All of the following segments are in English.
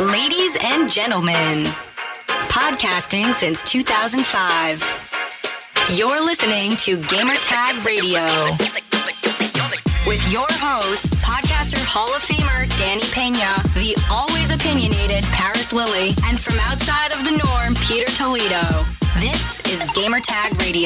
Ladies and gentlemen, podcasting since 2005. You're listening to Gamertag Radio with your host, podcaster Hall of Famer Danny Pena, the always opinionated Paris Lilly, and from outside of the norm, Peter Toledo. This is Gamertag Radio.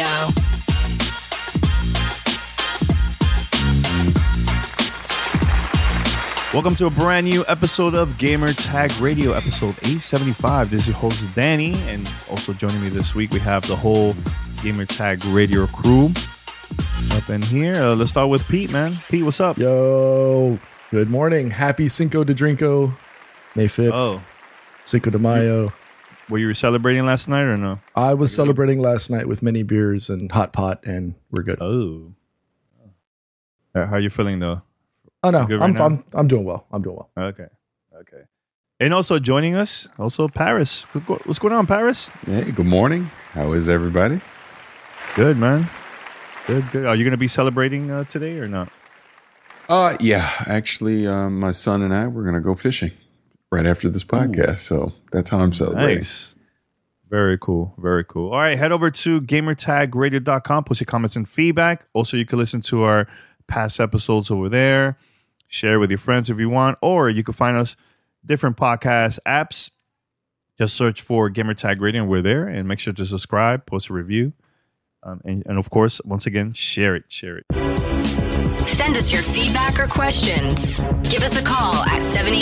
Welcome to a brand new episode of Gamer Tag Radio, episode 875. This is your host, Danny, and also joining me this week, we have the whole Gamer Tag Radio crew up in here. Let's start with Pete, man. Pete, what's up? Yo, good morning. Happy Cinco de Drinko, May 5th. Oh. Cinco de Mayo. Were you celebrating last night or no? I was celebrating last night with many beers and hot pot, and we're good. Oh. How are you feeling, though? Oh, no, I'm doing well. Okay. And also joining us, also Paris. What's going on, Paris? Hey, good morning. How is everybody? Good, man. Good. Are you going to be celebrating today or not? Yeah. Actually, my son and I, we're going to go fishing right after this podcast. Ooh. So that's how I'm celebrating. Nice. Very cool. All right. Head over to gamertagradio.com. Post your comments and feedback. Also, you can listen to our past episodes over there. Share with your friends if you want, or you can find us different podcast apps. Just search for Gamertag Radio and we're there, and make sure to subscribe, post a review, and of course, once again, share it. Send us your feedback or questions. Give us a call at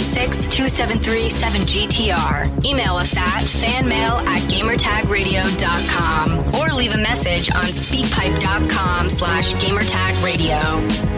786-273-7GTR. Email us at fanmail@gamertagradio.com or leave a message on speakpipe.com/gamertagradio.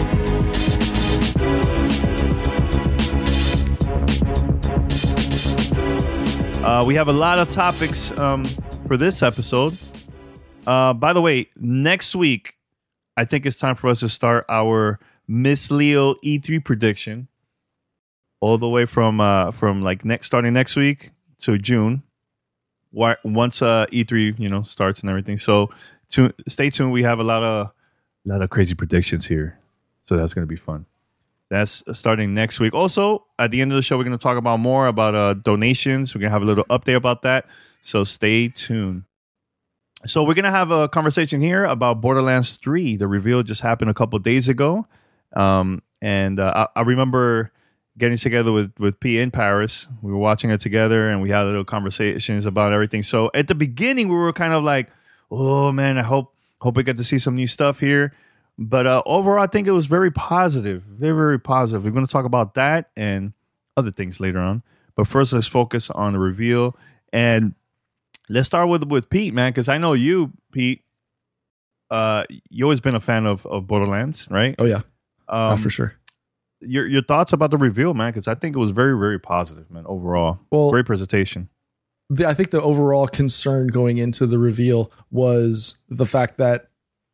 We have a lot of topics for this episode. By the way, next week, I think it's time for us to start our Miss Leo E3 prediction, all the way from starting next week to June. Once E3 starts and everything. So stay tuned. We have a lot of crazy predictions here, so that's going to be fun. That's starting next week. Also, at the end of the show, we're going to talk about more about donations. We're going to have a little update about that. So stay tuned. So we're going to have a conversation here about Borderlands 3. The reveal just happened a couple of days ago. I remember getting together with P in Paris. We were watching it together, and we had little conversations about everything. So at the beginning, we were kind of like, oh, man, I hope we get to see some new stuff here. But overall, I think it was very positive. Very, very positive. We're going to talk about that and other things later on. But first, let's focus on the reveal. And let's start with Pete, man, because I know you, Pete. You always been a fan of Borderlands, right? Oh, yeah. For sure. Your thoughts about the reveal, man, because I think it was very, very positive, man, overall. Well, great presentation. I think the overall concern going into the reveal was the fact that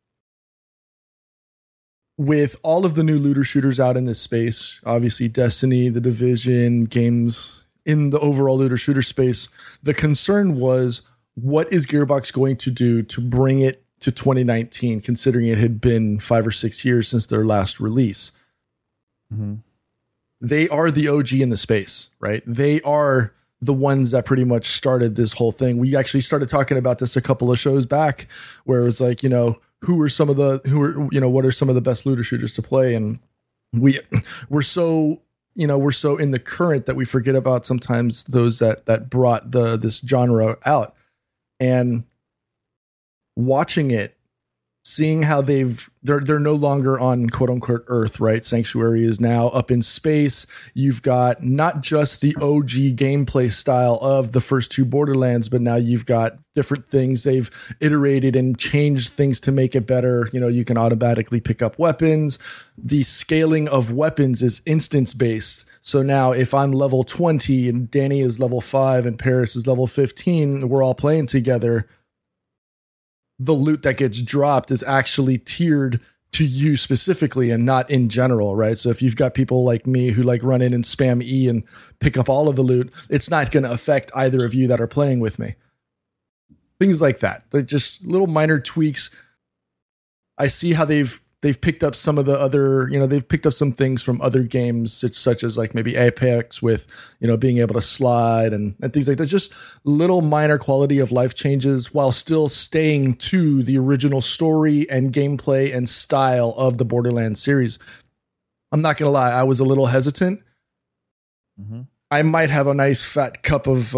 with all of the new looter shooters out in this space, obviously Destiny, The Division, games in the overall looter shooter space, the concern was, what is Gearbox going to do to bring it to 2019, considering it had been 5 or 6 years since their last release? Mm-hmm. They are the OG in the space, right? They are the ones that pretty much started this whole thing. We actually started talking about this a couple of shows back, where it was like, what are some of the best looter shooters to play? And we're so in the current that we forget about sometimes those that brought this genre out. And watching it, seeing how they're no longer on quote unquote Earth, right? Sanctuary is now up in space. You've got not just the OG gameplay style of the first two Borderlands, but now you've got different things. They've iterated and changed things to make it better. You can automatically pick up weapons. The scaling of weapons is instance based. So now if I'm level 20 and Danny is level 5 and Paris is level 15, we're all playing together, the loot that gets dropped is actually tiered to you specifically and not in general, right? So if you've got people like me who like run in and spam E and pick up all of the loot, it's not going to affect either of you that are playing with me. Things like that. They're just little minor tweaks. I see how they've they've picked up some of the other, they've picked up some things from other games, such as like maybe Apex with, being able to slide and things like that. Just little minor quality of life changes while still staying to the original story and gameplay and style of the Borderlands series. I'm not going to lie. I was a little hesitant. Mm-hmm. I might have a nice fat cup of,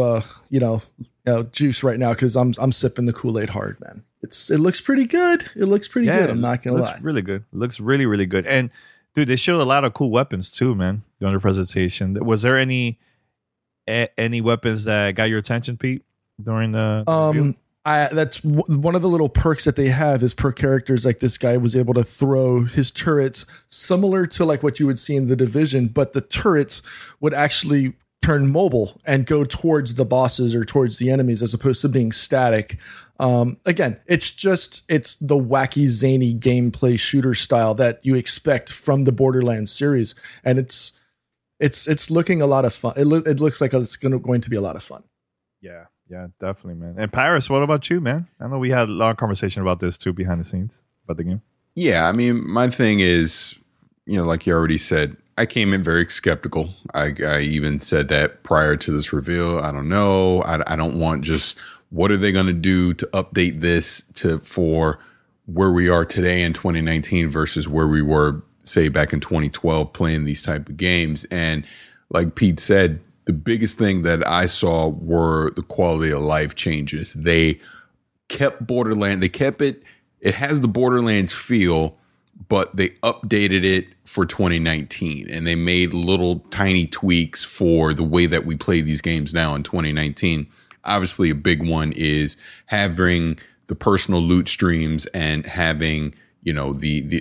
juice right now because I'm sipping the Kool-Aid hard, man. It looks pretty good. It looks pretty good. I'm not gonna lie. It looks really good. It looks really, really good. And dude, they showed a lot of cool weapons too, man, during the presentation. Was there any weapons that got your attention, Pete, during the review? That's one of the little perks that they have is per characters. Like this guy was able to throw his turrets similar to like what you would see in The Division, but the turrets would actually turn mobile and go towards the bosses or towards the enemies as opposed to being static. Again, it's the wacky, zany gameplay shooter style that you expect from the Borderlands series. And it's looking a lot of fun. It looks like it's going to be a lot of fun. Yeah, definitely, man. And Paris, what about you, man? I know we had a lot of conversation about this too behind the scenes about the game. Yeah, I mean, my thing is, like you already said, I came in very skeptical. I even said that prior to this reveal. I don't know. I don't want just what are they going to do to update this for where we are today in 2019 versus where we were, say, back in 2012 playing these type of games. And like Pete said, the biggest thing that I saw were the quality of life changes. They kept Borderlands. They kept it. It has the Borderlands feel, but they updated it for 2019 and they made little tiny tweaks for the way that we play these games now in 2019. Obviously, a big one is having the personal loot streams and having, the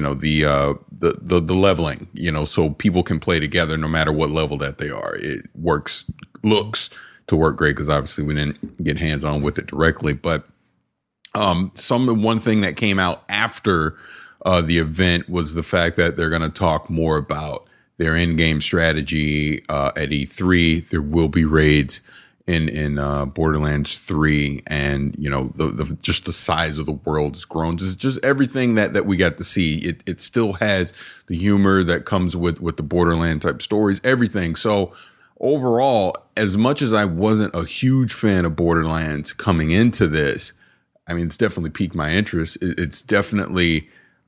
leveling, so people can play together no matter what level that they are. It looks to work great because obviously we didn't get hands on with it directly, but one thing that came out after the event was the fact that they're going to talk more about their in-game strategy at E3. There will be raids in Borderlands 3, and the just the size of the world has grown. Just everything that we got to see. It still has the humor that comes with the Borderland type stories. Everything. So overall, as much as I wasn't a huge fan of Borderlands coming into this, I mean, it's definitely piqued my interest. It's definitely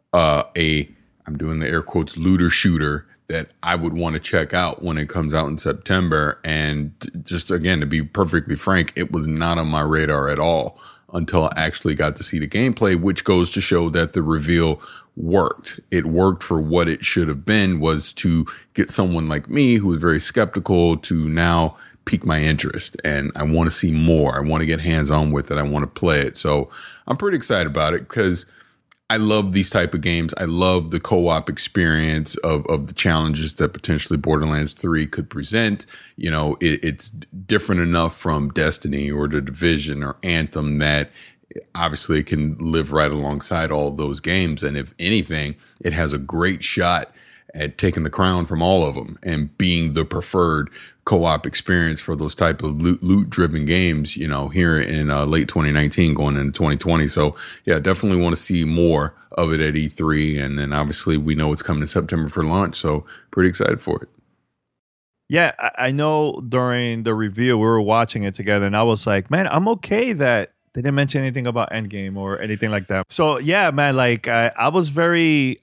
I'm doing the air quotes looter shooter that I would want to check out when it comes out in September. And just again, to be perfectly frank, it was not on my radar at all until I actually got to see the gameplay, which goes to show that the reveal worked. It worked for what it should have been, was to get someone like me who is very skeptical to now pique my interest. And I want to see more. I want to get hands on with it. I want to play it. So I'm pretty excited about it because I love these type of games. I love the co-op experience of the challenges that potentially Borderlands 3 could present. It's different enough from Destiny or The Division or Anthem that obviously it can live right alongside all of those games. And if anything, it has a great shot at taking the crown from all of them and being the preferred co-op experience for those type of loot driven games, here in late 2019 going into 2020. So yeah, definitely want to see more of it at E3. And then obviously we know it's coming in September for launch. So pretty excited for it. Yeah, I know during the review, we were watching it together and I was like, man, I'm okay that they didn't mention anything about Endgame or anything like that. So yeah, man, like I was very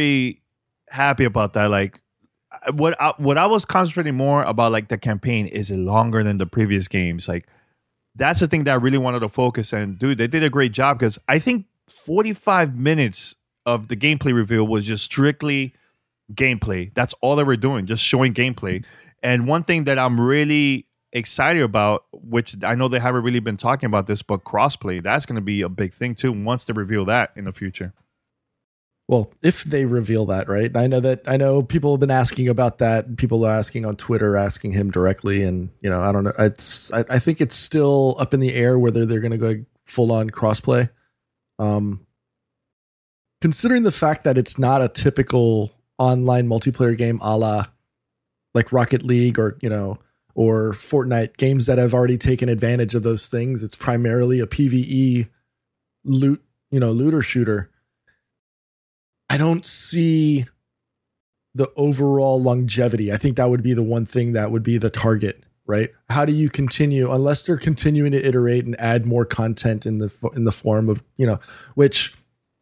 happy about that. Like what I was concentrating more about, like the campaign, is it longer than the previous games? Like that's the thing that I really wanted to focus. And dude, they did a great job because I think 45 minutes of the gameplay reveal was just strictly gameplay. That's all they were doing, just showing gameplay. And one thing that I'm really excited about, which I know they haven't really been talking about this, but crossplay, that's going to be a big thing too once they reveal that in the future. Well, if they reveal that, right? I know people have been asking about that. People are asking on Twitter, asking him directly. And, I don't know. I think it's still up in the air whether they're going to go full on crossplay. Considering the fact that it's not a typical online multiplayer game a la like Rocket League or Fortnite, games that have already taken advantage of those things. It's primarily a PvE looter shooter. I don't see the overall longevity. I think that would be the one thing that would be the target, right? How do you continue, unless they're continuing to iterate and add more content in the form of, which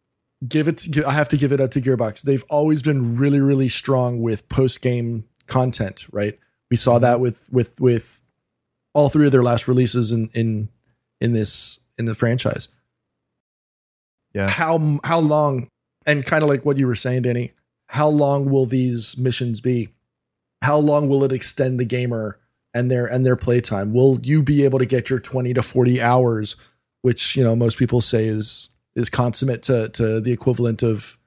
I have to give it up to Gearbox. They've always been really, really strong with post-game content, right? We saw that with all three of their last releases in the franchise. Yeah. How long, and kind of like what you were saying, Danny, how long will these missions be? How long will it extend the gamer and their playtime? Will you be able to get your 20 to 40 hours, which most people say is consummate to the equivalent of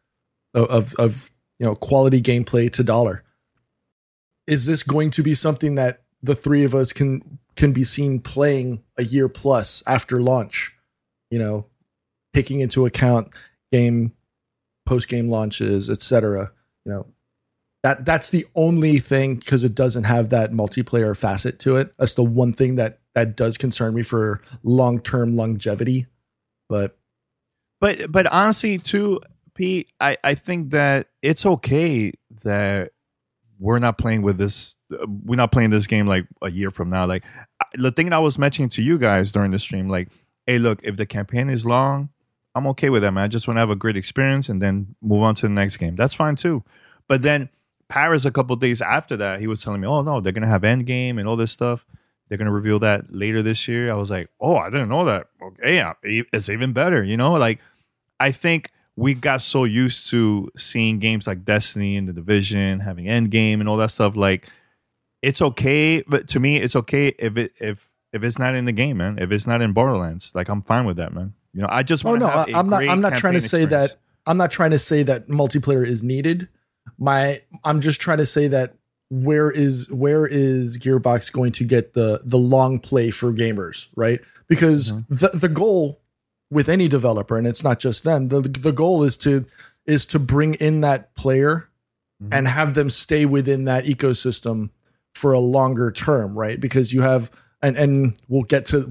quality gameplay to dollar? Is this going to be something that the three of us can be seen playing a year plus after launch? Taking into account post-game launches, etc. That's the only thing, because it doesn't have that multiplayer facet to it. That's the one thing that does concern me for long-term longevity. But honestly, too, Pete, I think that it's okay that we're not playing with this. We're not playing this game like a year from now. Like the thing that I was mentioning to you guys during the stream, like, hey, look, if the campaign is long, I'm okay with that, man. I just want to have a great experience and then move on to the next game. That's fine too. But then Paris, a couple of days after that, he was telling me, oh no, they're going to have Endgame and all this stuff. They're going to reveal that later this year. I was like, oh, I didn't know that. Okay, yeah, it's even better. Like, I think we got so used to seeing games like Destiny and The Division, having Endgame and all that stuff. Like, it's okay. But to me, it's okay if it's not in the game, man. If it's not in Borderlands, like, I'm fine with that, man. I just want to have a great I'm not trying to say experience. that. I'm not trying to say that multiplayer is needed. I'm just trying to say that where is Gearbox going to get the long play for gamers, right? Because the goal with any developer, and it's not just them, the goal is to bring in that player and have them stay within that ecosystem for a longer term, right? Because you have and we'll get to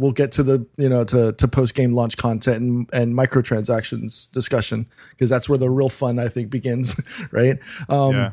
the to post game launch content and microtransactions discussion, because that's where the real fun, I think, begins, right? Yeah.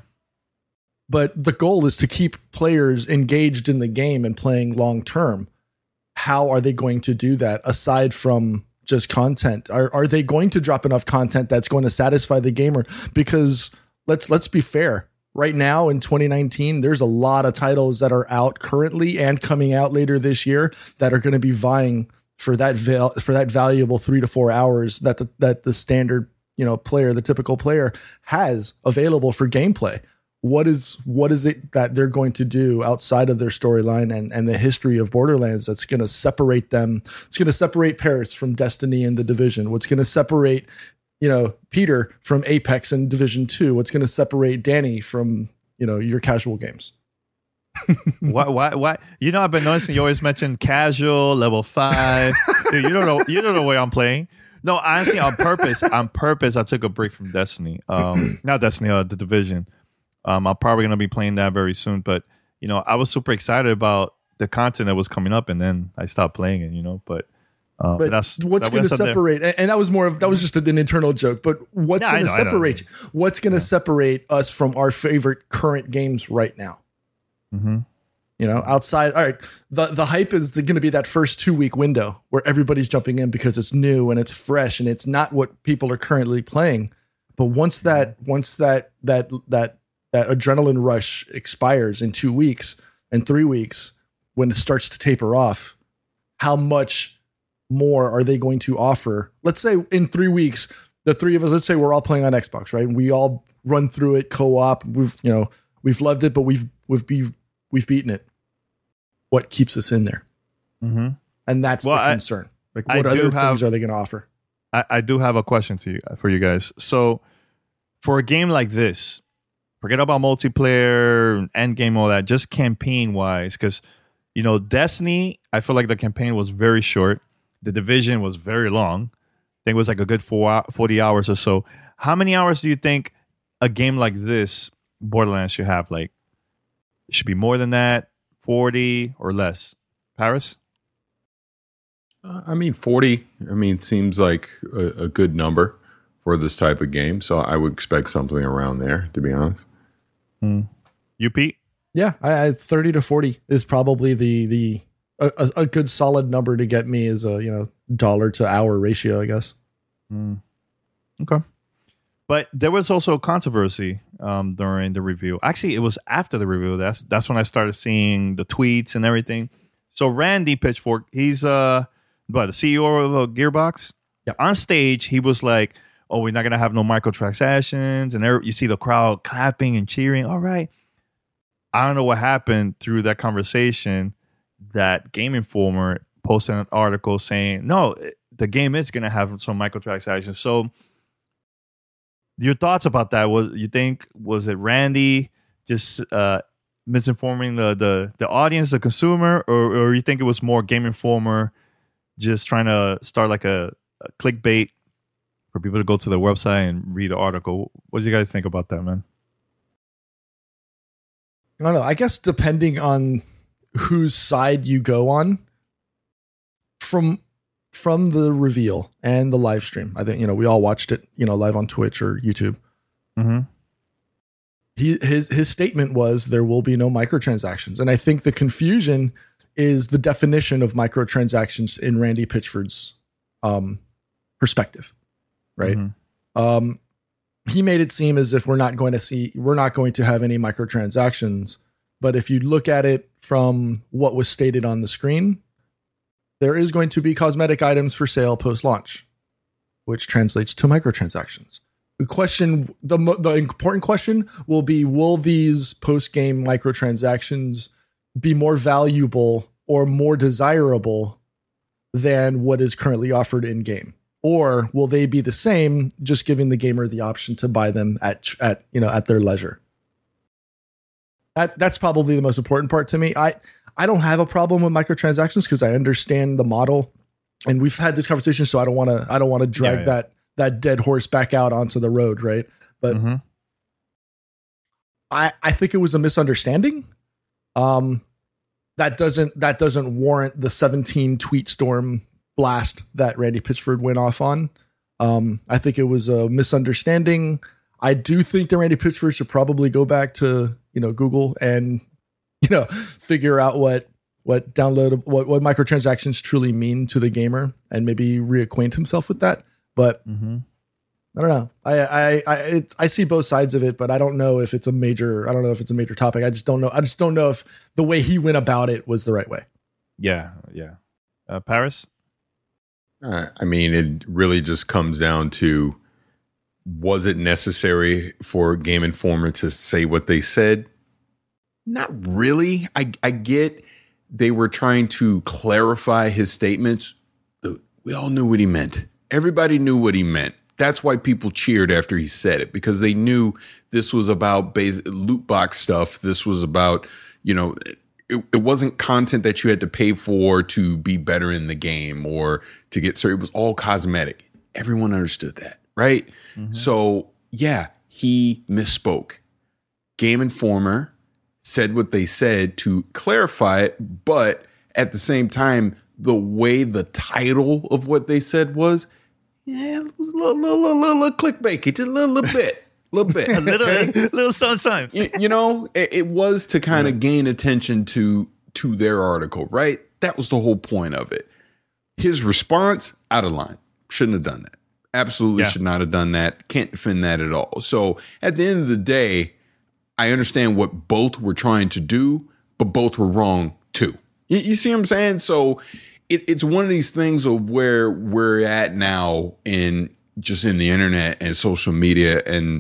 But the goal is to keep players engaged in the game and playing long term. How are they going to do that aside from just content? Are they going to drop enough content that's going to satisfy the gamer? Because let's be fair. Right now in 2019, there's a lot of titles that are out currently and coming out later this year that are going to be vying for that valuable 3 to 4 hours that the standard player, the typical player, has available for gameplay. What is it that they're going to do outside of their storyline and the history of Borderlands that's going to separate them? It's going to separate Paris from Destiny and The Division. What's going to separate Peter from Apex and Division 2? What's going to separate Danny from your casual games? Why? I've been noticing you always mention casual, level 5. Dude, you don't know where I'm playing. No, honestly, on purpose, I took a break from Destiny. Not Destiny, The Division. I'm probably going to be playing that very soon. But, I was super excited about the content that was coming up, and then I stopped playing it, but what's going to separate, and that was just an internal joke, but what's going to separate, what's going to separate us from our favorite current games right now? Outside, all right, the hype is going to be that first 2-week window where everybody's jumping in because it's new and it's fresh and it's not what people are currently playing. But once that adrenaline rush expires in 2 weeks and 3 weeks, when it starts to taper off, how much more are they going to offer? Let's say in 3 weeks, the three of us, let's say we're all playing on Xbox, right? We all run through it co-op. We've loved it, but we've beaten it. What keeps us in there? And that's the concern. Like, what other things are they going to offer? I do have a question for you guys. So, for a game like this, forget about multiplayer, endgame, all that. Just campaign wise, because Destiny, I feel like the campaign was very short. The Division was very long. I think it was like a good 40 hours or so. How many hours do you think a game like this, Borderlands, should have? Like, it should be more than that, 40 or less? Paris? 40. Seems like a good number for this type of game. So I would expect something around there, to be honest. You, Pete? Yeah, I 30 to 40 is probably a good solid number to get me as a dollar to hour ratio, I guess. Okay. But there was also controversy during the review. Actually, it was after the review. That's when I started seeing the tweets and everything. So Randy Pitchfork, he's the CEO of Gearbox. Yeah. On stage, he was like, "Oh, we're not gonna have no microtransactions," and there you see the crowd clapping and cheering. All right. I don't know what happened through that conversation that Game Informer posted an article saying, "No, the game is gonna have some microtransactions." So your thoughts about that? Was it Randy just misinforming the audience, the consumer, or you think it was more Game Informer just trying to start like a clickbait for people to go to their website and read the article? What do you guys think about that, man? I don't know. I guess depending on whose side you go on from the reveal and the live stream, I think, we all watched it, live on Twitch or YouTube. Mm-hmm. His statement was there will be no microtransactions. And I think the confusion is the definition of microtransactions in Randy Pitchford's perspective, right? Mm-hmm. He made it seem as if we're not going to have any microtransactions. But if you look at it from what was stated on the screen, there is going to be cosmetic items for sale post-launch, which translates to microtransactions. The important question will be, will these post-game microtransactions be more valuable or more desirable than what is currently offered in-game? Or will they be the same, just giving the gamer the option to buy them at their leisure? That's probably the most important part to me. I don't have a problem with microtransactions because I understand the model, and we've had this conversation, so I don't want to drag that dead horse back out onto the road, right? But I think it was a misunderstanding. That doesn't warrant the 17 tweet storm blast that Randy Pitchford went off on. I think it was a misunderstanding. I do think that Randy Pitchford should probably go back to Google and figure out what microtransactions truly mean to the gamer and maybe reacquaint himself with that. But I don't know. I see both sides of it, but I don't know if it's a major topic. I just don't know if the way he went about it was the right way. Yeah. Paris? I mean, it really just comes down to, was it necessary for Game Informer to say what they said? Not really. I get they were trying to clarify his statements. We all knew what he meant. Everybody knew what he meant. That's why people cheered after he said it, because they knew this was about loot box stuff. This was about, it wasn't content that you had to pay for to be better in the game or to get started. It was all cosmetic. Everyone understood that, right? Mm-hmm. So, yeah, he misspoke. Game Informer said what they said to clarify it, but at the same time, the way the title of what they said was, it was a little clickbaity, just a little bit. A little something. It was to kind of gain attention to their article, right? That was the whole point of it. His response, out of line. Shouldn't have done that. Absolutely should not have done that. Can't defend that at all. So at the end of the day, I understand what both were trying to do, but both were wrong too. You see what I'm saying? So it's one of these things of where we're at now in the internet and social media and,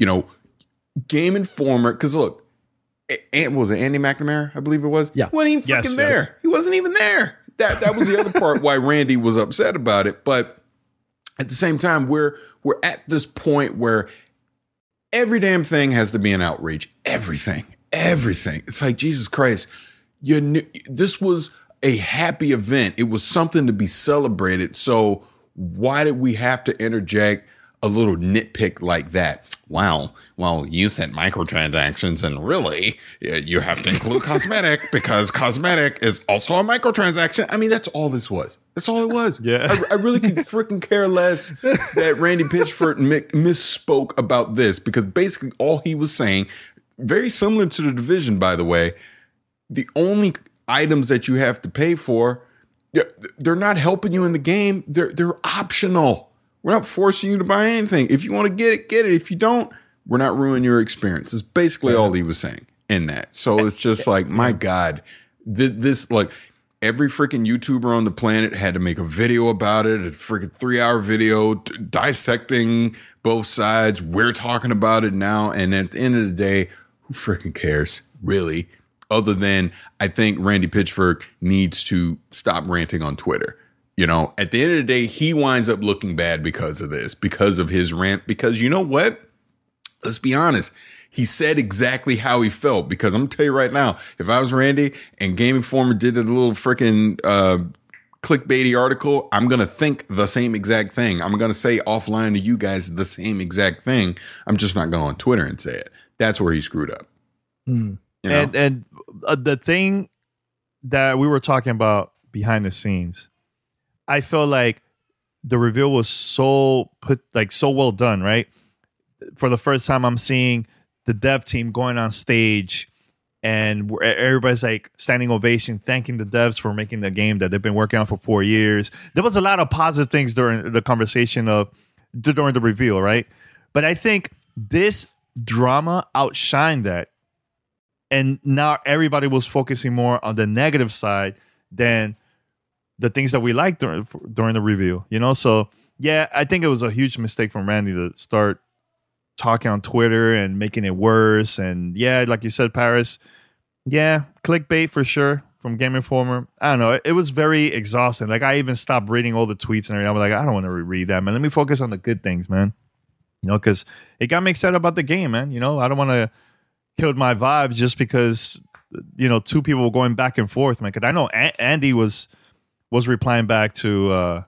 Game Informer. Because look, was it Andy McNamara? I believe it was. Yeah. Wasn't even fucking there. He wasn't even there. That was the other part why Randy was upset about it. But at the same time, we're at this point where every damn thing has to be an outrage. Everything. It's like, Jesus Christ, this was a happy event. It was something to be celebrated. So why did we have to interject a little nitpick like that? well, you said microtransactions, and really, you have to include cosmetic because cosmetic is also a microtransaction. I mean, that's all this was. That's all it was. Yeah. I really could freaking care less that Randy Pitchford misspoke about this, because basically all he was saying, very similar to the Division, by the way, the only items that you have to pay for, they're not helping you in the game. They're optional. We're not forcing you to buy anything. If you want to get it, get it. If you don't, we're not ruining your experience. It's basically all he was saying in that. So it's just like, my God, this, like, every freaking YouTuber on the planet had to make a video about it, a freaking 3-hour video dissecting both sides. We're talking about it now. And at the end of the day, who freaking cares, really? Other than, I think Randy Pitchford needs to stop ranting on Twitter. You know, at the end of the day, he winds up looking bad because of this, because of his rant. Because you know what? Let's be honest. He said exactly how he felt. Because I'm going to tell you right now, if I was Randy and Game Informer did a little freaking clickbaity article, I'm going to think the same exact thing. I'm going to say offline to you guys the same exact thing. I'm just not going on Twitter and say it. That's where he screwed up. Mm. You know? And the thing that we were talking about behind the scenes, I feel like the reveal was so well done, right? For the first time, I'm seeing the dev team going on stage, and everybody's like standing ovation, thanking the devs for making the game that they've been working on for 4 years. There was a lot of positive things during the conversation during the reveal, right? But I think this drama outshined that, and now everybody was focusing more on the negative side than the things that we liked during the review, you know? So, yeah, I think it was a huge mistake from Randy to start talking on Twitter and making it worse. And, yeah, like you said, Paris, yeah, clickbait for sure from Game Informer. I don't know. It was very exhausting. Like, I even stopped reading all the tweets and everything. I'm like, I don't want to reread that, man. Let me focus on the good things, man. You know, because it got me excited about the game, man. You know, I don't want to kill my vibes just because, you know, two people were going back and forth, man. Because I know Andy was replying back to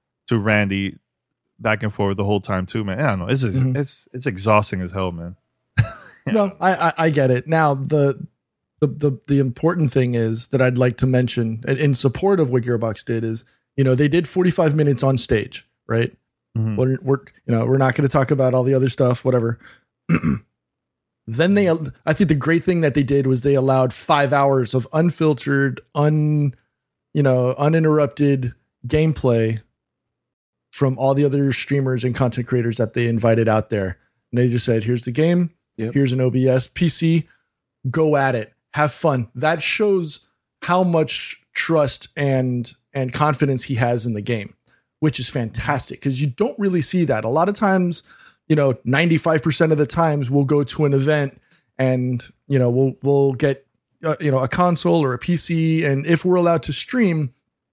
Randy back and forth the whole time too, man. I don't know. It's exhausting as hell, man. No, I get it. Now the important thing is that I'd like to mention in support of what Gearbox did is, you know, they did 45 minutes on stage, right? Mm-hmm. We're not going to talk about all the other stuff, whatever. Then I think the great thing that they did was they allowed 5 hours of unfiltered, uninterrupted gameplay from all the other streamers and content creators that they invited out there. And they just said, here's the game. Yep. Here's an OBS PC. Go at it. Have fun. That shows how much trust and confidence he has in the game, which is fantastic because you don't really see that. A lot of times, you know, 95% of the times we'll go to an event and, you know, we'll get, a console or a PC. And if we're allowed to stream,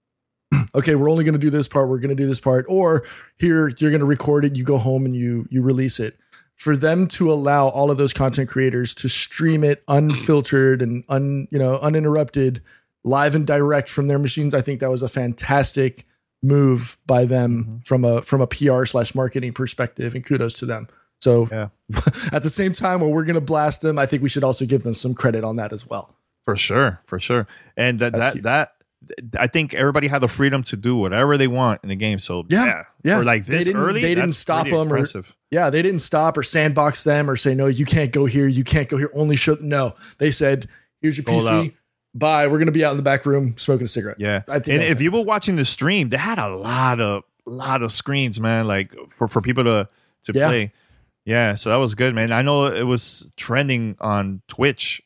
okay, we're only going to do this part. We're going to do this part. Or here, you're going to record it. You go home and you release it. For them to allow all of those content creators to stream it unfiltered and uninterrupted, live and direct from their machines, I think that was a fantastic move by them from a PR/marketing perspective, and kudos to them. So at the same time, while we're going to blast them, I think we should also give them some credit on that as well. For sure. And that I think everybody had the freedom to do whatever they want in the game. So yeah. For like this they didn't stop them they didn't stop or sandbox them or say, no, you can't go here. You can't go here. Only show. No, they said, here's your PC. Bye. We're going to be out in the back room smoking a cigarette. Yeah. And if you were watching the stream, they had a lot of screens, man, like for people to play. Yeah. So that was good, man. I know it was trending on Twitch,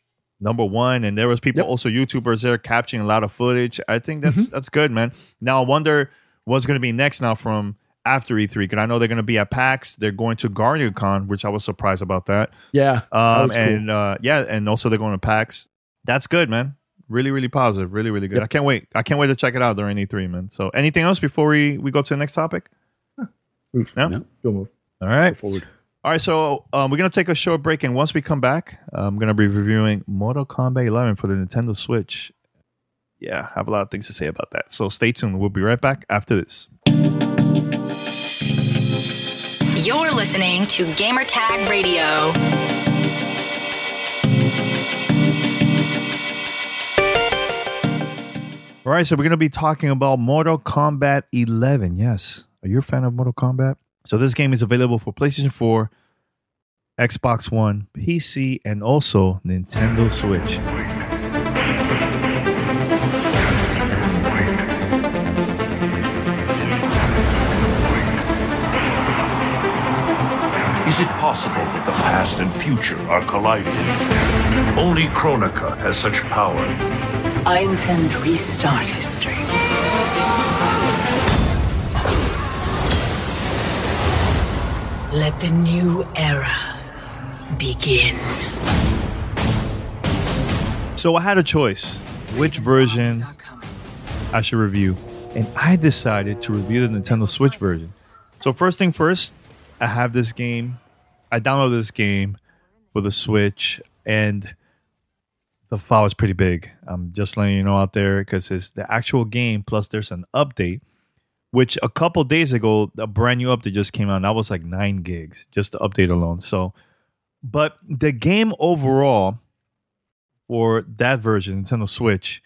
#1, and there was people, also YouTubers there capturing a lot of footage. I think that's good, man. Now I wonder what's going to be next now from after E3, because I know they're going to be at PAX. They're going to GuardianCon, which I was surprised about that. Yeah. That was and cool. And also they're going to PAX. That's good, man. Really, really positive. Really, really good. Yep. I can't wait to check it out during E3, man. So anything else before we go to the next topic? Move. No? Go move. All right. Go forward. All right, so we're going to take a short break, and once we come back, I'm going to be reviewing Mortal Kombat 11 for the Nintendo Switch. Yeah, I have a lot of things to say about that. So stay tuned. We'll be right back after this. You're listening to Gamertag Radio. All right, so we're going to be talking about Mortal Kombat 11. Yes. Are you a fan of Mortal Kombat? So this game is available for PlayStation 4, Xbox One, PC, and also Nintendo Switch. Is it possible that the past and future are colliding? Only Kronika has such power. I intend to restart history. Let the new era begin. So I had a choice which version I should review, and I decided to review the Nintendo Switch version. So first thing first, I have this game. I downloaded this game for the Switch, and the file is pretty big. I'm just letting you know out there because it's the actual game, plus there's an update, which a couple days ago, a brand new update just came out, and that was like 9 gigs, just the update alone. So, but the game overall for that version, Nintendo Switch,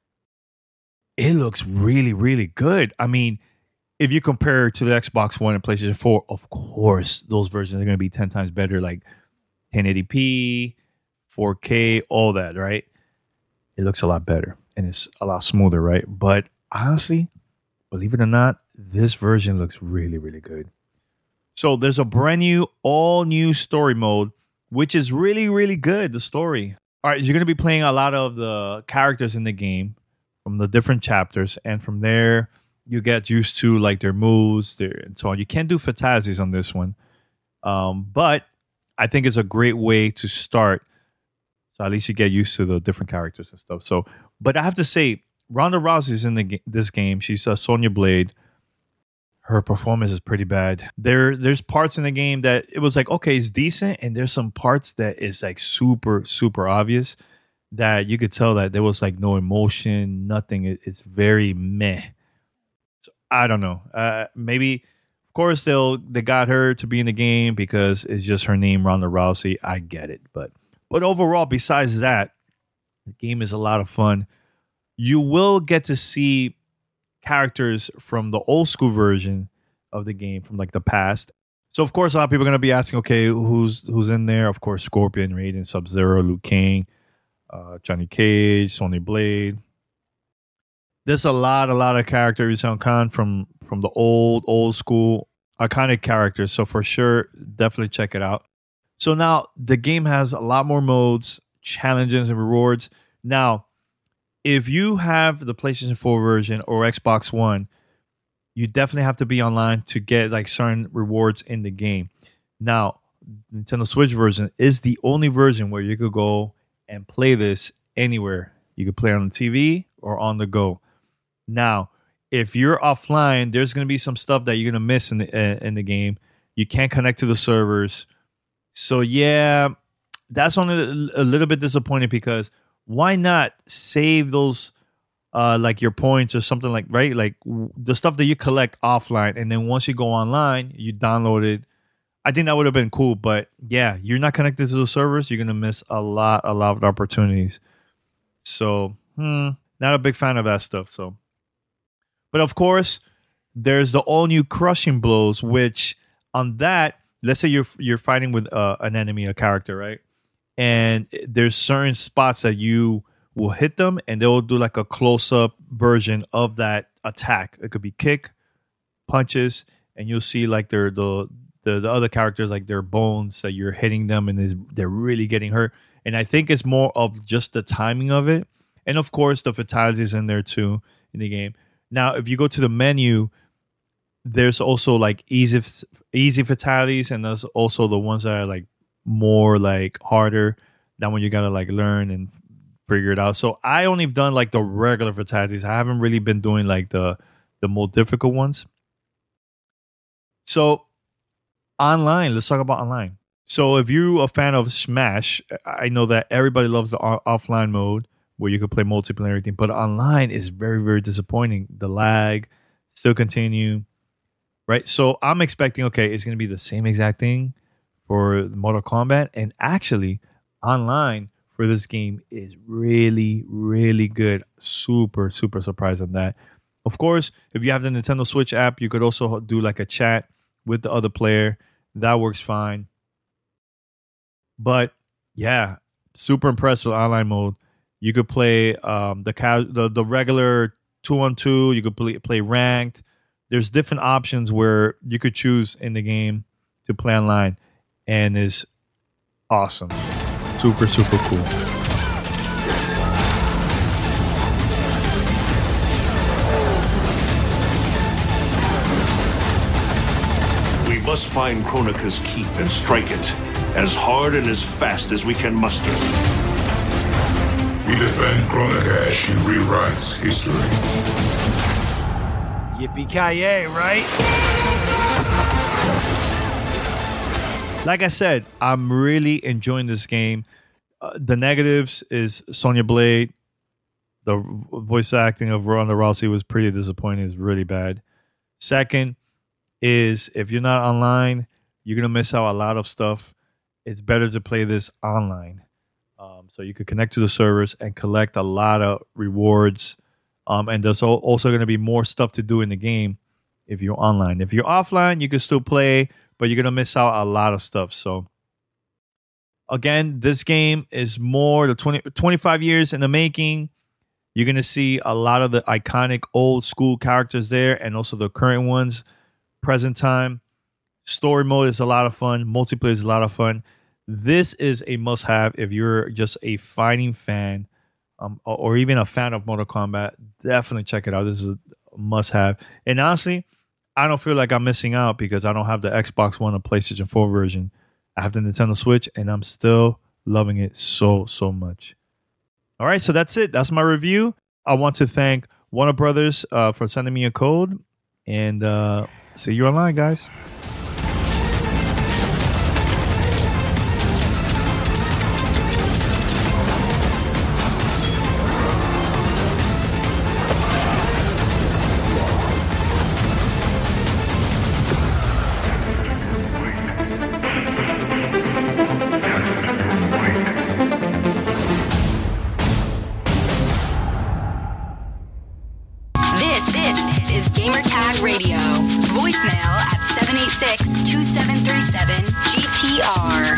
it looks really, really good. I mean, if you compare it to the Xbox One and PlayStation 4, of course, those versions are going to be 10 times better, like 1080p, 4K, all that, right? It looks a lot better and it's a lot smoother, right? But honestly, believe it or not, this version looks really, really good. So there's a brand new, all new story mode, which is really, really good, the story. All right, you're going to be playing a lot of the characters in the game from the different chapters, and from there, you get used to like their moves, and so on. You can't do fatalities on this one, but I think it's a great way to start. So at least you get used to the different characters and stuff. So, but I have to say, Ronda Rousey's in this game. She's Sonya Blade. Her performance is pretty bad. There's parts in the game that it was like, okay, it's decent, and there's some parts that is like super, super obvious that you could tell that there was like no emotion, nothing. It's very meh. I don't know. Maybe, of course, they got her to be in the game because it's just her name, Ronda Rousey. I get it, but overall, besides that, the game is a lot of fun. You will get to see characters from the old school version of the game, from like the past. So, of course, a lot of people are going to be asking, okay, who's in there? Of course, Scorpion, Raiden, Sub-Zero, Liu Kang, Johnny Cage, Sonya Blade. There's a lot of characters on Khan from the old school iconic characters. So for sure, definitely check it out. So now the game has a lot more modes, challenges, and rewards. Now, if you have the PlayStation 4 version or Xbox One, you definitely have to be online to get like certain rewards in the game. Now, Nintendo Switch version is the only version where you could go and play this anywhere. You could play on the TV or on the go. Now, if you're offline, there's going to be some stuff that you're going to miss in the game. You can't connect to the servers. So, yeah, that's only a little bit disappointing because why not save those, like your points or something like, right? Like the stuff that you collect offline. And then once you go online, you download it. I think that would have been cool. But, yeah, you're not connected to the servers. You're going to miss a lot of opportunities. So, not a big fan of that stuff. So. But of course, there's the all new Crushing Blows, which on that, let's say you're fighting with an enemy, a character, right? And there's certain spots that you will hit them, and they'll do like a close up version of that attack. It could be kick, punches, and you'll see like the other characters, like their bones that you're hitting them, and they're really getting hurt. And I think it's more of just the timing of it, and of course the fatalities in there too in the game. Now, if you go to the menu, there's also like easy fatalities, and there's also the ones that are like more like harder. That one you gotta like learn and figure it out. So I only have done like the regular fatalities. I haven't really been doing like the more difficult ones. So online, let's talk about online. So if you're a fan of Smash, I know that everybody loves the offline mode, where you could play multiplayer and everything, but online is very, very disappointing. The lag still continue. right? So I'm expecting, okay, it's going to be the same exact thing for Mortal Kombat. And actually, online for this game is really, really good. Super, super surprised on that. Of course, if you have the Nintendo Switch app, you could also do like a chat with the other player. That works fine. But yeah, super impressed with online mode. You could play the regular 2-on-2. You could play ranked. There's different options where you could choose in the game to play online, and is awesome. Super, super cool. We must find Kronika's keep and strike it as hard and as fast as we can muster. We defend Kronika as she rewrites history. Yippee-ki-yay, right? Like I said, I'm really enjoying this game. The negatives is Sonya Blade. The voice acting of Ronda Rousey was pretty disappointing. It's really bad. Second is, if you're not online, you're going to miss out a lot of stuff. It's better to play this online. So you could connect to the servers and collect a lot of rewards. And there's also going to be more stuff to do in the game if you're online. If you're offline, you can still play, but you're going to miss out a lot of stuff. So again, this game is more the 25 years in the making. You're going to see a lot of the iconic old school characters there, and also the current ones, present time. Story mode is a lot of fun. Multiplayer is a lot of fun. This is a must-have if you're just a fighting fan, or even a fan of Mortal Kombat. Definitely check it out. This is a must-have. And honestly, I don't feel like I'm missing out because I don't have the Xbox One or PlayStation 4 version. I have the Nintendo Switch, and I'm still loving it so, so much. All right, so that's it. That's my review. I want to thank Warner Brothers for sending me a code, and see you online, guys. Radio. Voicemail at 786-2737-GTR.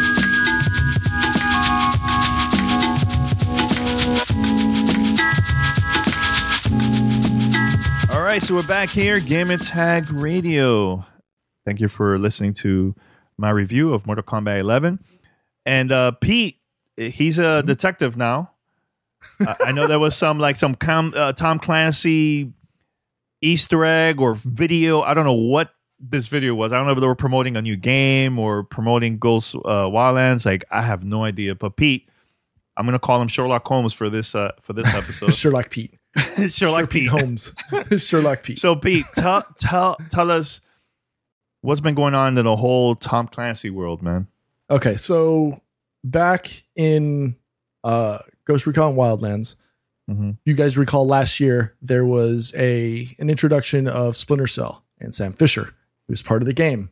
All right, so we're back here, Gamer Tag Radio. Thank you for listening to my review of Mortal Kombat 11. And Pete, he's a detective now. I know there was some Tom Clancy Easter egg or video. I don't know what this video was. I don't know if they were promoting a new game or promoting Ghost Wildlands. Like, I have no idea. But Pete, I'm gonna call him Sherlock Holmes for this episode. Sherlock Pete. Sherlock Pete Holmes. Sherlock Pete. So Pete, tell us what's been going on in the whole Tom Clancy world, man. Okay, so back in Ghost Recon Wildlands, you guys recall last year there was an introduction of Splinter Cell and Sam Fisher, who was part of the game.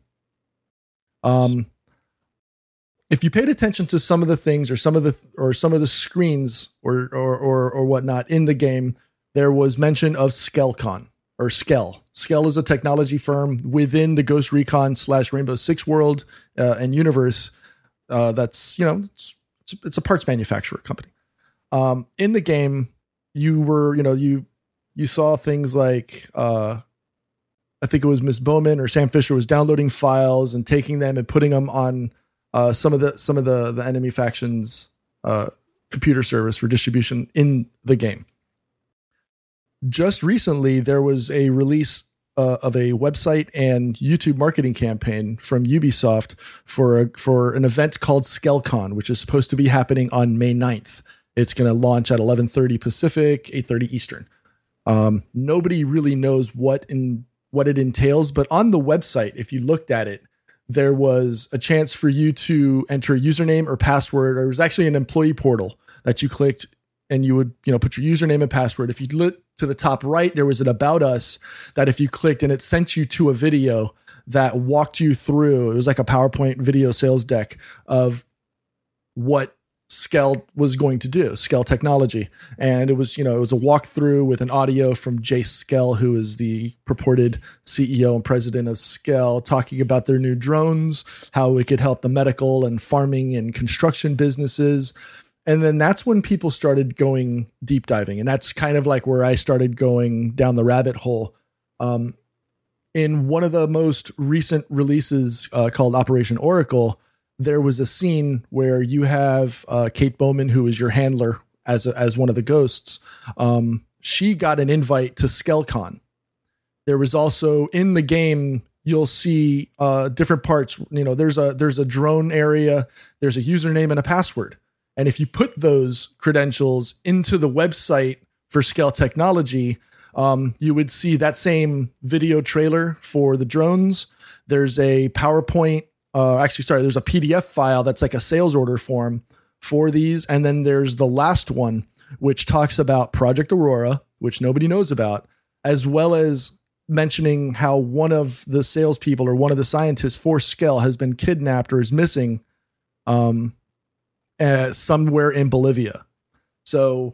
If you paid attention to some of the things or some of the screens or whatnot in the game, there was mention of SkellCon or Skell. Skell is a technology firm within the Ghost Recon / Rainbow Six world and universe. That's it's a parts manufacturer company. In the game, you saw things like I think it was Miss Bowman or Sam Fisher was downloading files and taking them and putting them on some of the enemy factions computer service for distribution in the game. Just recently, there was a release of a website and YouTube marketing campaign from Ubisoft for an event called SkellCon, which is supposed to be happening on May 9th. It's going to launch at 11:30 Pacific, 8:30 Eastern. Nobody really knows what it entails, but on the website, if you looked at it, there was a chance for you to enter a username or password. Or it was actually an employee portal that you clicked, and you would put your username and password. If you look to the top right, there was an About Us that if you clicked and it sent you to a video that walked you through. It was like a PowerPoint video sales deck of what Skell was going to do, Skell Technology. And it was a walkthrough with an audio from Jay Skell, who is the purported CEO and president of Skell, talking about their new drones, how it could help the medical and farming and construction businesses. And then that's when people started going deep diving. And that's kind of like where I started going down the rabbit hole. In one of the most recent releases called Operation Oracle, there was a scene where you have Kate Bowman, who is your handler as one of the ghosts. She got an invite to SkellCon. There was also in the game, you'll see different parts. There's a drone area, there's a username and a password. And if you put those credentials into the website for Skell Technology, you would see that same video trailer for the drones. There's a PowerPoint. There's a PDF file that's like a sales order form for these. And then there's the last one, which talks about Project Aurora, which nobody knows about, as well as mentioning how one of the salespeople or one of the scientists for Skell has been kidnapped or is missing somewhere in Bolivia. So,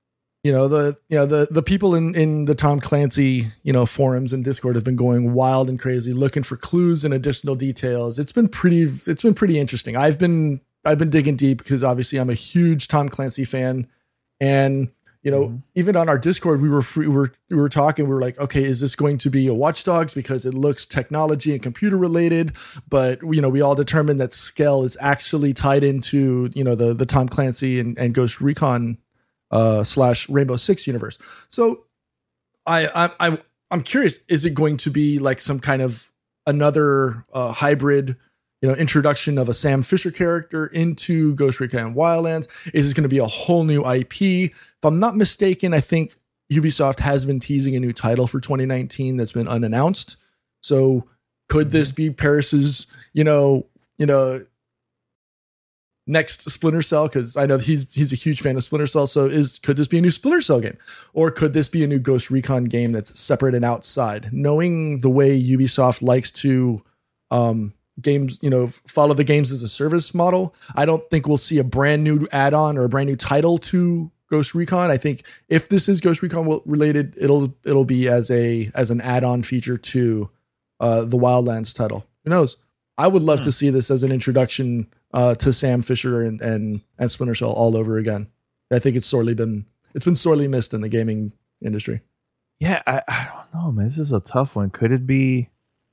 the people in the Tom Clancy, forums and Discord have been going wild and crazy, looking for clues and additional details. It's been pretty interesting. I've been digging deep because obviously I'm a huge Tom Clancy fan, and even on our Discord we were talking. We were like, okay, is this going to be a Watch Dogs because it looks technology and computer related? But we all determined that Skell is actually tied into the Tom Clancy and Ghost Recon / Rainbow Six universe. So I'm curious, is it going to be like some kind of another hybrid, introduction of a Sam Fisher character into Ghost Recon Wildlands? Is this going to be a whole new IP? If I'm not mistaken, I think Ubisoft has been teasing a new title for 2019 that's been unannounced. So could this be Paris's, next Splinter Cell? Because I know he's a huge fan of Splinter Cell. So could this be a new Splinter Cell game, or could this be a new Ghost Recon game that's separate and outside? Knowing the way Ubisoft likes to games, follow the games as a service model, I don't think we'll see a brand new add-on or a brand new title to Ghost Recon. I think if this is Ghost Recon related, it'll be as an add-on feature to the Wildlands title. Who knows? I would love to see this as an introduction to Sam Fisher and Splinter Cell all over again. I think it's been sorely missed in the gaming industry. Yeah, I don't know, man. This is a tough one. Could it be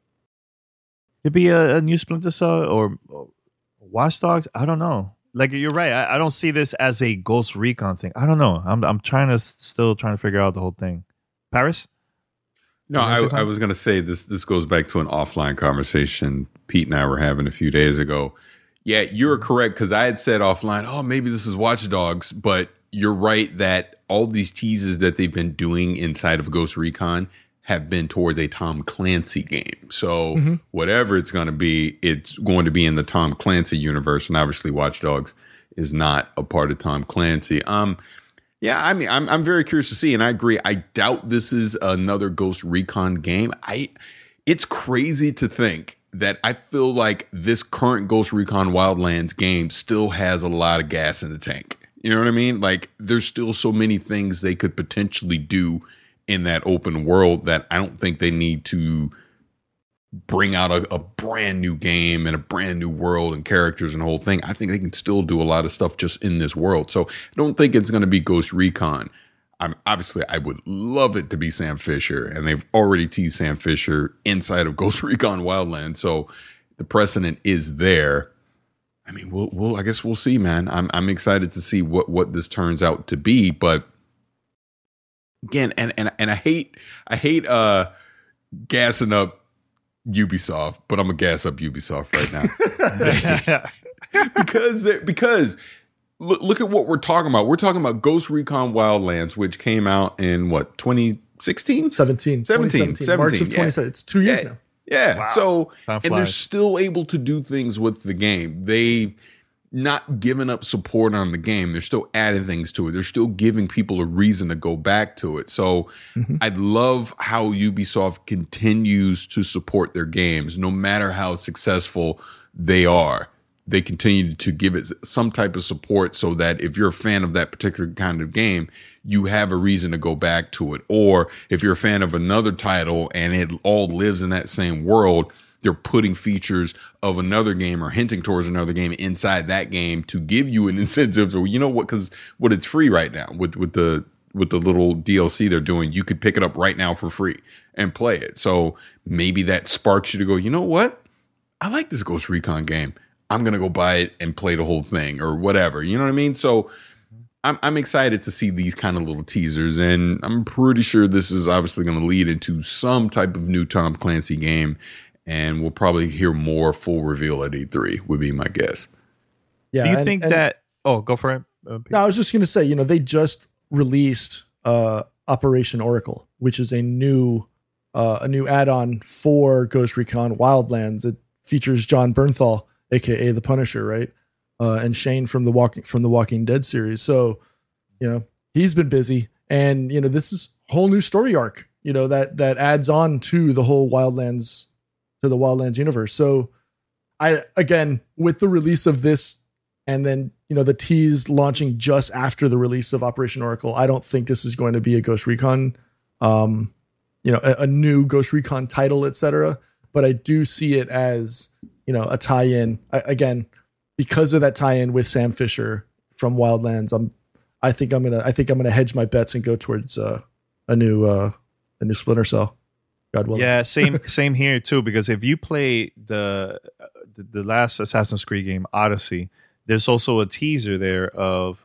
a new Splinter Cell or Watch Dogs? I don't know. Like, you're right. I don't see this as a Ghost Recon thing. I don't know. I'm still trying to figure out the whole thing. Paris? No, I was going to say this goes back to an offline conversation Pete and I were having a few days ago. Yeah, you're correct, because I had said offline, oh, maybe this is Watch Dogs, but you're right that all these teases that they've been doing inside of Ghost Recon have been towards a Tom Clancy game. So whatever it's going to be in the Tom Clancy universe, and obviously Watch Dogs is not a part of Tom Clancy. Yeah, I mean, I'm very curious to see, and I agree. I doubt this is another Ghost Recon game. It's crazy to think that I feel like this current Ghost Recon Wildlands game still has a lot of gas in the tank. You know what I mean? Like, there's still so many things they could potentially do in that open world that I don't think they need to bring out a brand new game and a brand new world and characters and the whole thing. I think they can still do a lot of stuff just in this world. So I don't think it's going to be Ghost Recon. I would love it to be Sam Fisher, and they've already teased Sam Fisher inside of Ghost Recon Wildlands. So the precedent is there. I mean, I guess we'll see, man. I'm excited to see what this turns out to be. But again, and I hate gassing up Ubisoft, but I'm gonna gas up Ubisoft right now because look at what we're talking about. We're talking about Ghost Recon Wildlands, which came out in what, 2016? 17. March of 2017. Yeah. It's 2 years now. Yeah. Wow. So, Time and they're still able to do things with the game. not giving up support on the game. They're still adding things to it. They're still giving people a reason to go back to it. So I love how Ubisoft continues to support their games, no matter how successful they are. They continue to give it some type of support so that if you're a fan of that particular kind of game, you have a reason to go back to it. Or if you're a fan of another title and it all lives in that same world, they're putting features of another game or hinting towards another game inside that game to give you an incentive. So, you know what? Because it's free right now with the little DLC they're doing, you could pick it up right now for free and play it. So maybe that sparks you to go, you know what? I like this Ghost Recon game. I'm going to go buy it and play the whole thing or whatever. You know what I mean? So I'm excited to see these kind of little teasers, and I'm pretty sure this is obviously going to lead into some type of new Tom Clancy game. And we'll probably hear more full reveal at E3 would be my guess. Yeah. Do you think that? Oh, go for it. No, I was just going to say, they just released Operation Oracle, which is a new add-on for Ghost Recon Wildlands. It features John Bernthal, aka the Punisher, right? And Shane from the Walking Dead series. So, he's been busy, and this is a whole new story arc. That adds on to the whole Wildlands. To the Wildlands universe. So again, with the release of this and then, the tease launching just after the release of Operation Oracle, I don't think this is going to be a Ghost Recon, a new Ghost Recon title, etc. But I do see it as, a tie-in again, because of that tie-in with Sam Fisher from Wildlands. I think I'm going to hedge my bets and go towards a new Splinter Cell. God willing. Yeah, same here too. Because if you play the last Assassin's Creed game, Odyssey, there's also a teaser there of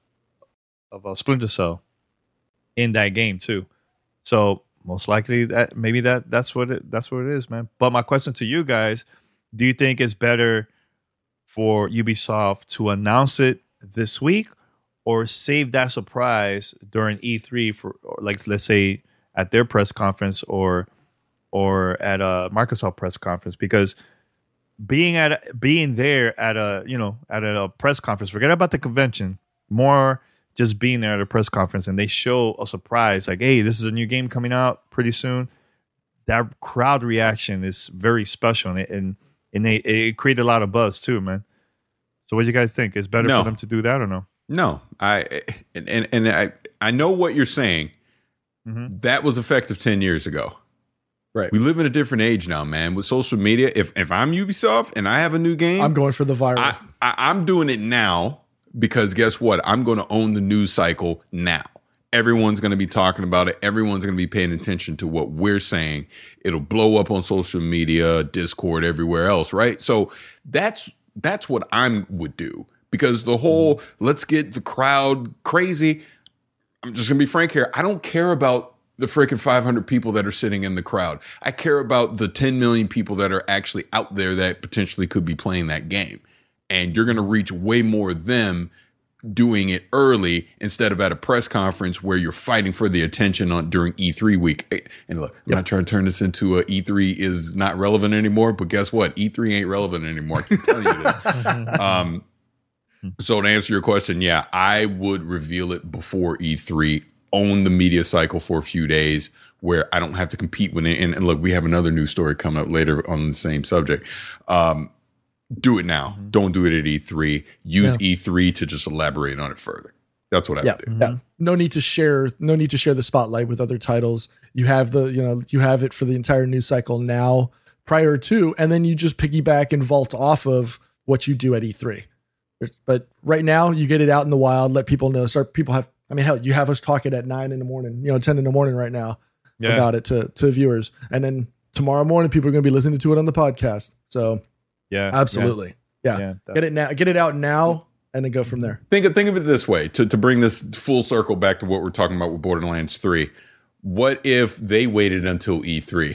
a Splinter Cell in that game too. So most likely that's what it is, man. But my question to you guys: do you think it's better for Ubisoft to announce it this week, or save that surprise during E3 for, like, let's say, at their press conference or at a Microsoft press conference? Because being there at a press conference, forget about the convention, more just being there at a press conference and they show a surprise like, hey, this is a new game coming out pretty soon. That crowd reaction is very special, and it created a lot of buzz too, man. So what do you guys think? Is better for them to do that or no? No, I know what you're saying. Mm-hmm. That was effective 10 years ago. Right. We live in a different age now, man. With social media, if I'm Ubisoft and I have a new game, I'm going for the viral. I'm doing it now because guess what? I'm going to own the news cycle now. Everyone's going to be talking about it. Everyone's going to be paying attention to what we're saying. It'll blow up on social media, Discord, everywhere else, right? So that's what I would do, because the whole let's get the crowd crazy. I'm just going to be frank here. I don't care about the freaking 500 people that are sitting in the crowd. I care about the 10 million people that are actually out there that potentially could be playing that game. And you're going to reach way more of them doing it early instead of at a press conference where you're fighting for the attention during E3 week. And look, I'm not trying to turn this into a E3 is not relevant anymore, but guess what? E3 ain't relevant anymore. I keep telling you this. So to answer your question, yeah, I would reveal it before E3, own the media cycle for a few days where I don't have to compete with it. And look, we have another news story coming up later on the same subject. Do it now. Don't do it at E3. Use E3 to just elaborate on it further. That's what I would do. Yeah. No need to share the spotlight with other titles. You have you have it for the entire news cycle now prior to, and then you just piggyback and vault off of what you do at E3. But right now, you get it out in the wild, let people know. Hell, you have us talking at 9 in the morning, 10 in the morning right now about it to viewers. And then tomorrow morning, people are going to be listening to it on the podcast. So yeah, absolutely. Yeah. Get it now, get it out now, and then go from there. Think of it this way, to bring this full circle back to what we're talking about with Borderlands 3. What if they waited until E3?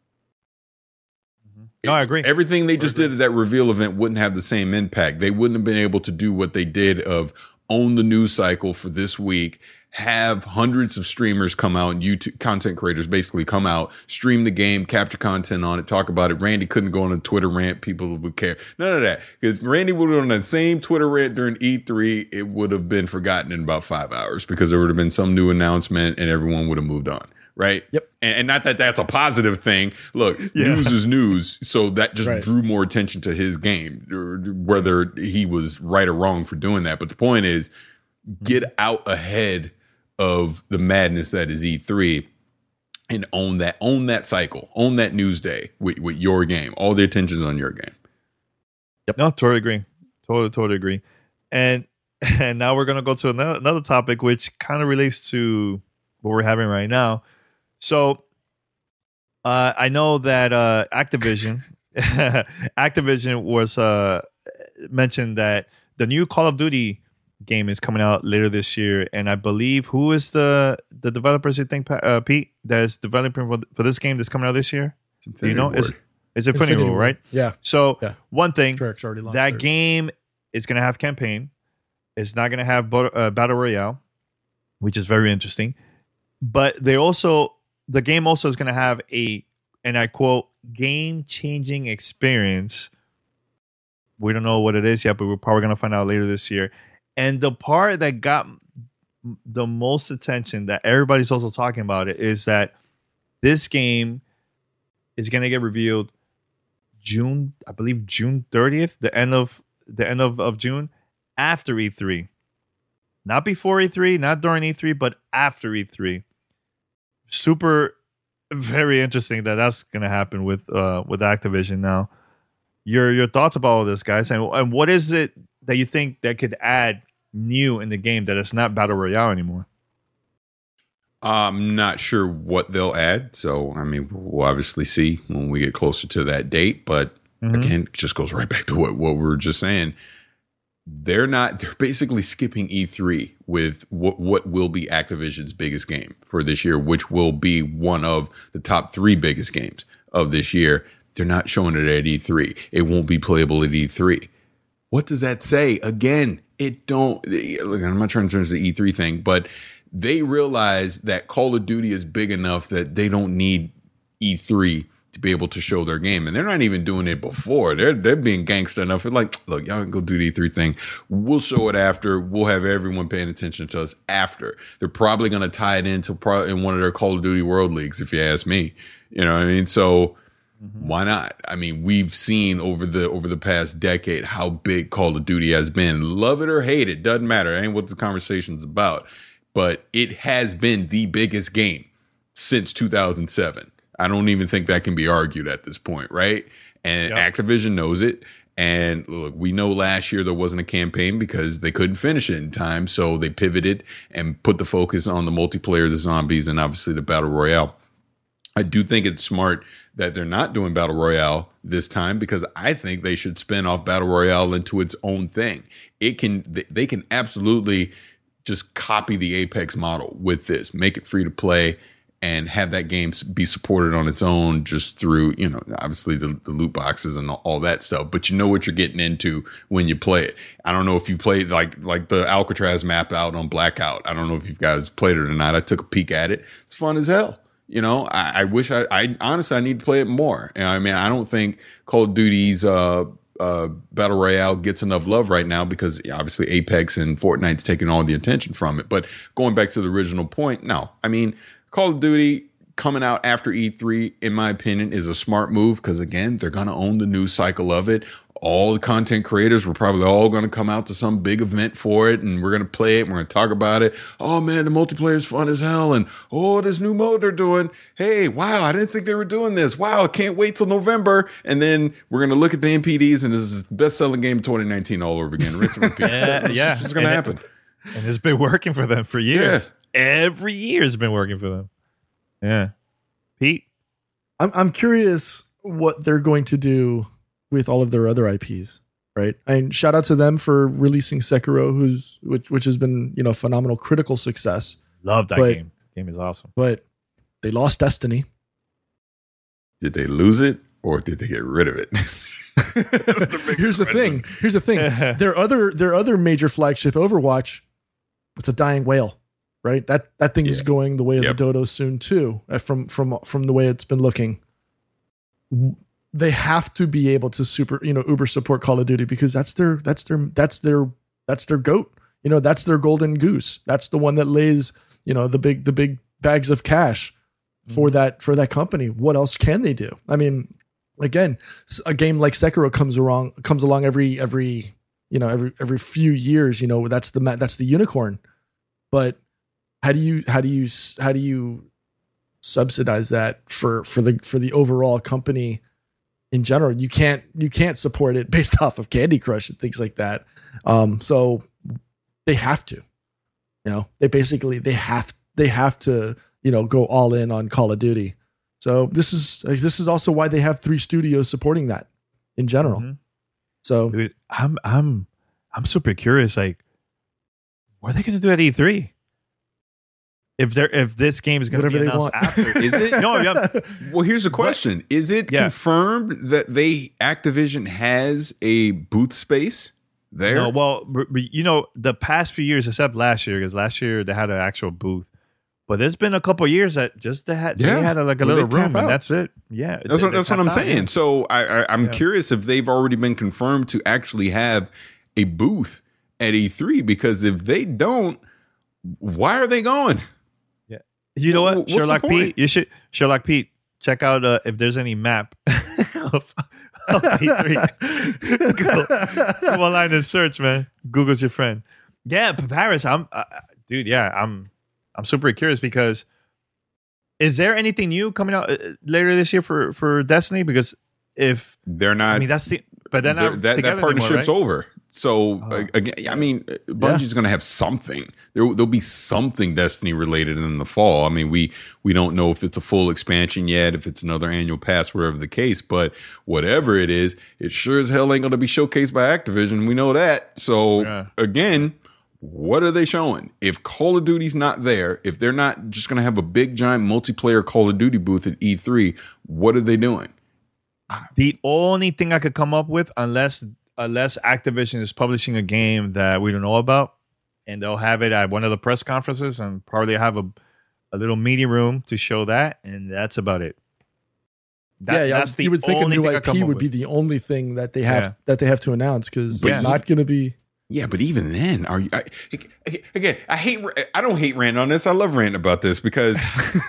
No, I agree. Everything they just did at that reveal event wouldn't have the same impact. They wouldn't have been able to do what they did of own the news cycle for this week, have hundreds of streamers come out and YouTube content creators basically come out, stream the game, capture content on it, talk about it. Randy couldn't go on a Twitter rant. People would care. None of that. If Randy would have on that same Twitter rant during E3, it would have been forgotten in about 5 hours because there would have been some new announcement and everyone would have moved on. Right. Yep. And not that that's a positive thing. Look, news is news. So that just drew more attention to his game, whether he was right or wrong for doing that. But the point is, get out ahead of the madness that is E3 and own that cycle, own that news day with your game. All the attention's on your game. Yep. No, totally agree. Totally agree. And now we're going to go to another topic, which kind of relates to what we're having right now. So I know that Activision was mentioned that the new Call of Duty game is coming out later this year, and I believe who is the developers you think, Pete, that is developing for this game that's coming out this year? Do you know? Is Infinity Ward, right? Yeah. So one thing, that game is going to have campaign. It's not going to have battle royale, which is very interesting. But the game also is going to have and I quote, game-changing experience. We don't know what it is yet, but we're probably going to find out later this year. And the part that got the most attention that everybody's also talking about it is that this game is going to get revealed June 30th, the end of June, after E3. Not before E3, not during E3, but after E3. Super, very interesting that that's going to happen with Activision now. Your thoughts about all this, guys, and what is it that you think that could add new in the game that it's not Battle Royale anymore? I'm not sure what they'll add. So, I mean, we'll obviously see when we get closer to that date. But again, it just goes right back to what we were just saying. They're basically skipping E3 with what will be Activision's biggest game for this year, which will be one of the top 3 biggest games of this year. They're not showing it at E3. It won't be playable at E3. What does that say? Again, look, I'm not trying to turn this to the E3 thing, but they realize that Call of Duty is big enough that they don't need E3 to be able to show their game. And they're not even doing it before. They're being gangster enough. They're like, look, y'all can go do the E3 thing. We'll show it after. We'll have everyone paying attention to us after. They're probably going to tie it into in one of their Call of Duty World Leagues, if you ask me. You know what I mean? So why not? I mean, we've seen over the past decade how big Call of Duty has been. Love it or hate it, doesn't matter. It ain't what the conversation's about. But it has been the biggest game since 2007. I don't even think that can be argued at this point, right? And Activision knows it. And look, we know last year there wasn't a campaign because they couldn't finish it in time. So they pivoted and put the focus on the multiplayer, the zombies, and obviously the Battle Royale. I do think it's smart that they're not doing Battle Royale this time because I think they should spin off Battle Royale into its own thing. They can absolutely just copy the Apex model with this, make it free to play, and have that game be supported on its own just through, obviously the loot boxes and all that stuff. But you know what you're getting into when you play it. I don't know if you played like the Alcatraz map out on Blackout. I don't know if you guys played it or not. I took a peek at it. It's fun as hell. I wish I honestly, I need to play it more. I mean, I don't think Call of Duty's Battle Royale gets enough love right now because obviously Apex and Fortnite's taking all the attention from it. But going back to the original point, no, I mean, Call of Duty coming out after E3, in my opinion, is a smart move because, again, they're going to own the news cycle of it. All the content creators were probably all going to come out to some big event for it, and we're going to play it, and we're going to talk about it. Oh, man, the multiplayer is fun as hell, and oh, this new mode they're doing. Hey, wow, I didn't think they were doing this. Wow, I can't wait till November. And then we're going to look at the NPDs, and this is the best-selling game of 2019 all over again. Rinse and repeat. Yeah. It's going to happen. And it's been working for them for years. Yeah. Every year it's been working for them. Yeah. Pete? I'm curious what they're going to do with all of their other IPs, right? And shout out to them for releasing Sekiro, which has been, phenomenal critical success. Love that game. Game is awesome. But they lost Destiny. Did they lose it or did they get rid of it? Here's the thing. Their other major flagship, Overwatch, it's a dying whale, right? That thing is going the way of the dodo soon too. From the way it's been looking, they have to be able to uber support Call of Duty because that's their goat. That's their golden goose. That's the one that lays the big bags of cash for that company. What else can they do? I mean, again, a game like Sekiro comes along every few years. That's the unicorn. But how do you subsidize that for the overall company in general? You can't support it based off of Candy Crush and things like that. So they have to, they have to go all in on Call of Duty. So this is also why they have 3 studios supporting that in general. Mm-hmm. So dude, I'm super curious. Like, what are they going to do at E3? If this game is going to be announced after, is it? No, yeah. Well, here's the question: is it confirmed that Activision has a booth space there? No, well, the past few years, except last year, because last year they had an actual booth. But there's been a couple of years that they had a little room, and that's it. Yeah, that's what I'm saying. Yeah. So I'm curious if they've already been confirmed to actually have a booth at E3, because if they don't, why are they going? Yeah, you know what, Sherlock Pete, Sherlock Pete, check out if there's any map of E3. Go online and search, man. Google's your friend. Yeah, Paris. I'm super curious because is there anything new coming out later this year for Destiny? Because if they're not, that partnership's over. So again, Bungie's going to have something. There'll be something Destiny related in the fall. I mean, we don't know if it's a full expansion yet, if it's another annual pass, whatever the case. But whatever it is, it sure as hell ain't going to be showcased by Activision. We know that. So again, what are they showing? If Call of Duty's not there, if they're not just going to have a big giant multiplayer Call of Duty booth at E3, what are they doing? The only thing I could come up with, unless Activision is publishing a game that we don't know about, and they'll have it at one of the press conferences and probably have a little meeting room to show that, and that's about it. That's the you would think a only new thing IP would be the only thing that they have to announce, because it's not going to be. Yeah, but even then, I don't hate ranting on this. I love ranting about this because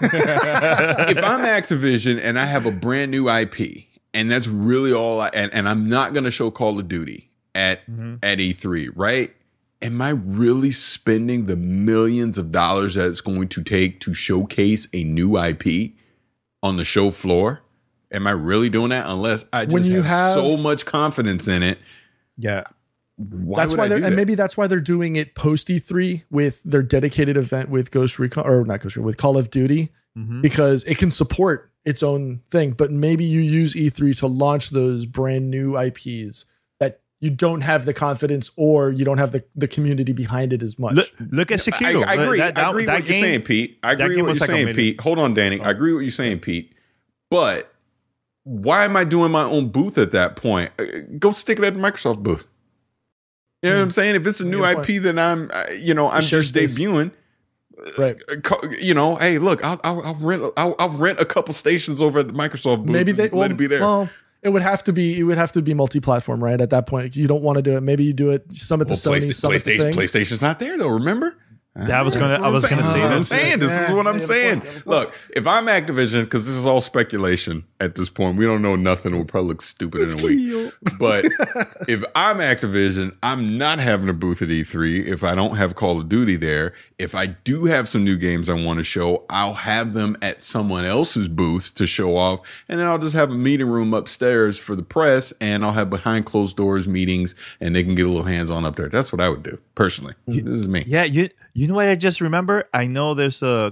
if I'm Activision and I have a brand new IP and that's really all and I'm not going to show Call of Duty at E3, right? Am I really spending the millions of dollars that it's going to take to showcase a new IP on the show floor? Am I really doing that? Unless I just have so much confidence in it. Yeah. That's why maybe that's why they're doing it post E3 with their dedicated event with with Call of Duty, because it can support its own thing. But maybe you use E3 to launch those brand new IPs that you don't have the confidence or you don't have the community behind it as much. Look at Sekiro. I agree. I agree what you're saying, Pete. I agree what you're saying, Pete. Hold on, Danny. I agree what you're saying, Pete. But why am I doing my own booth at that point? Go stick it at the Microsoft booth. You know what I'm saying? If it's a new IP, then I'm just debuting. Right. Hey, look, I'll rent a couple stations over at the Microsoft booth. Maybe let it be there. Well, it would have to be multi-platform, right? At that point, you don't want to do it. Maybe you do it some at the Sony, some at the thing. PlayStation's not there though. Remember? I was gonna say what I'm saying. This is what I'm saying. Look, if I'm Activision, because this is all speculation at this point, we don't know nothing. We'll probably look stupid in a week. But if I'm Activision, I'm not having a booth at E3 if I don't have Call of Duty there. If I do have some new games I want to show, I'll have them at someone else's booth to show off, and then I'll just have a meeting room upstairs for the press, and I'll have behind closed doors meetings, and they can get a little hands-on up there. That's what I would do personally. This is me. Yeah, you know what I just remember? I know there's a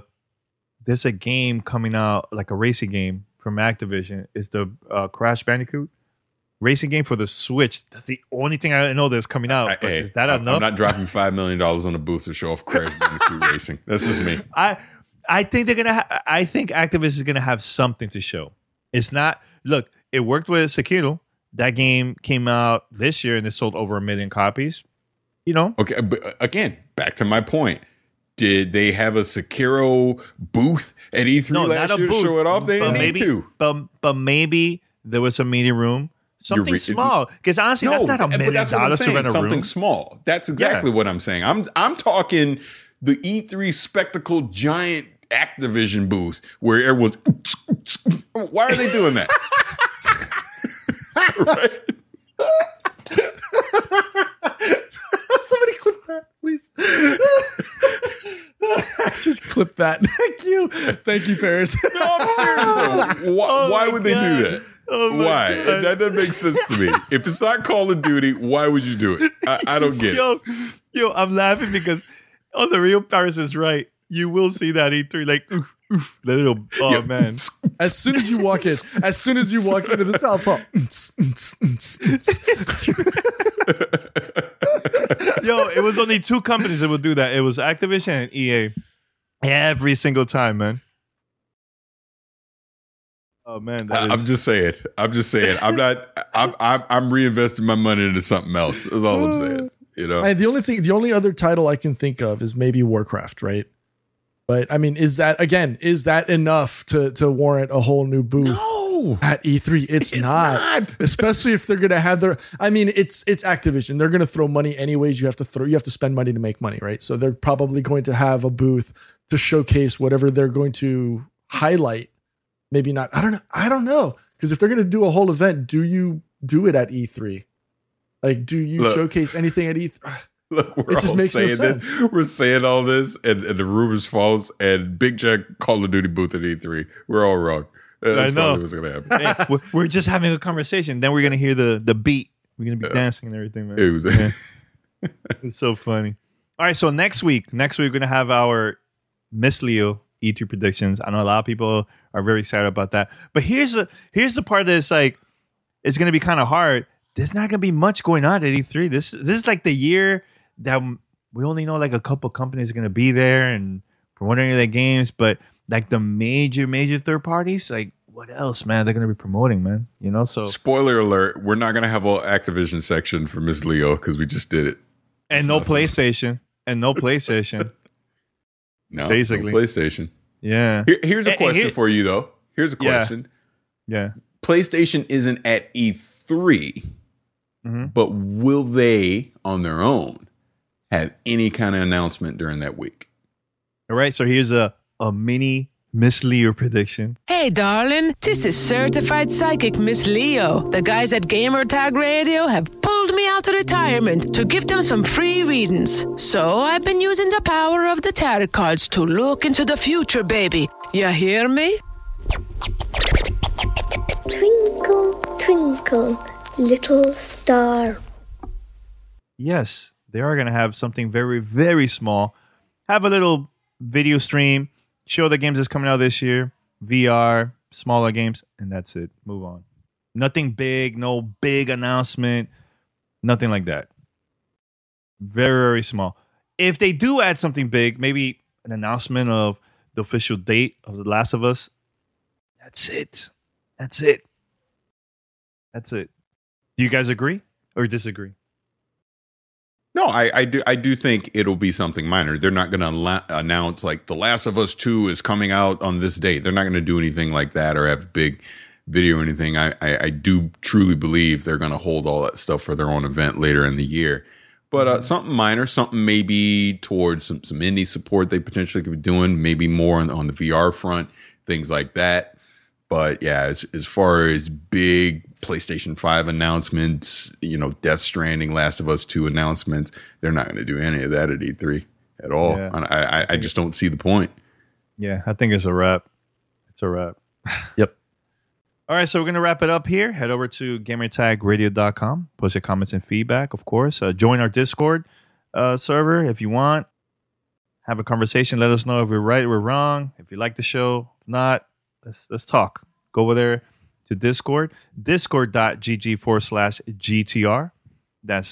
game coming out, like a racing game from Activision. It's the Crash Bandicoot racing game for the Switch. That's the only thing I know that's coming out. Is that enough? I'm not dropping $5 million on a booth to show off Crash Bandicoot racing. That's just me. I think they're gonna. I think Activision is gonna have something to show. It's not. Look, it worked with Sekiro. that game came out this year and it sold over 1 million copies. You know, Okay, but again, back to my point. Did they have a Sekiro booth at E3 last year to show it off? They didn't need to. But maybe there was a media room, something small. Because honestly, that's not $1 million to rent a room. Something small. That's exactly what I'm saying. I'm talking the E3 spectacle giant Activision booth where everyone's. Why are they doing that? Right? Somebody clip that, please. Just clip that. Thank you, Paris. No, I'm serious though. Why would they do that? Why? That doesn't make sense to me. If it's not Call of Duty, why would you do it? I don't get it. Yo, I'm laughing because the real Paris is right. You will see that E3 like oof, that little man. As soon as you walk into the South Hall. Yo, it was only 2 companies that would do that. It was Activision and EA. Every single time, man. Oh man, I'm just saying. I'm reinvesting my money into something else. That's all I'm saying. You know, the only other title I can think of is maybe Warcraft, right? But I mean, is that enough to warrant a whole new booth at E3? It's not. Especially if they're gonna have their. I mean, it's Activision. They're gonna throw money anyways. You have to spend money to make money, right? So they're probably going to have a booth to showcase whatever they're going to highlight. Maybe not. I don't know. Because if they're going to do a whole event, do you do it at E3? Like, do you showcase anything at E3? Look, it just makes no sense. We're saying all this, and the rumor's false, and Big Jack Call of Duty booth at E3. We're all wrong. That's probably what's going to happen. Hey, we're just having a conversation. Then we're going to hear the beat. We're going to be dancing and everything, man. It's so funny. All right, so next week we're going to have our Miss Leo E3 predictions. I know a lot of people are very excited about that. But here's the part that's like, it's going to be kind of hard. There's not going to be much going on at E3. This is like the year that we only know like a couple companies are going to be there and promoting their games. But like the major third parties, like what else, man? They're going to be promoting, man. You know, so spoiler alert: we're not going to have an Activision section for Miss Leo because we just did it. And no PlayStation. No, basically no PlayStation. Yeah. Here's a question for you, though. Here's a question. Yeah. PlayStation isn't at E3, but will they, on their own, have any kind of announcement during that week? All right. So here's a mini Miss Leo prediction. Hey, darling. This is certified psychic Miss Leo. The guys at Gamertag Radio have pulled me out of retirement to give them some free readings. So I've been using the power of the tarot cards to look into the future, baby. You hear me? Twinkle, twinkle, little star. Yes, they are going to have something very, very small. Have a little video stream. Show the games that's coming out this year. VR, smaller games, and that's it. Move on. Nothing big, no big announcement. Nothing like that. Very, very small. If they do add something big, maybe an announcement of the official date of The Last of Us, that's it. That's it. That's it. Do you guys agree or disagree? No, I do think it'll be something minor. They're not going to announce like The Last of Us 2 is coming out on this date. They're not going to do anything like that or have big video or anything. I do truly believe they're going to hold all that stuff for their own event later in the year. But something minor, something maybe towards some indie support they potentially could be doing, maybe more on the VR front, things like that. But yeah, as far as big PlayStation 5 announcements, Death Stranding, Last of Us 2 announcements, they're not going to do any of that at E3 at all. Yeah. I just don't see the point. Yeah, I think it's a wrap. It's a wrap. Yep. All right, so we're going to wrap it up here. Head over to gamertagradio.com. Post your comments and feedback, of course. Join our Discord server if you want. Have a conversation. Let us know if we're right or we're wrong. If you like the show, if not, let's talk. Go over there to Discord, discord.gg/GTR. That's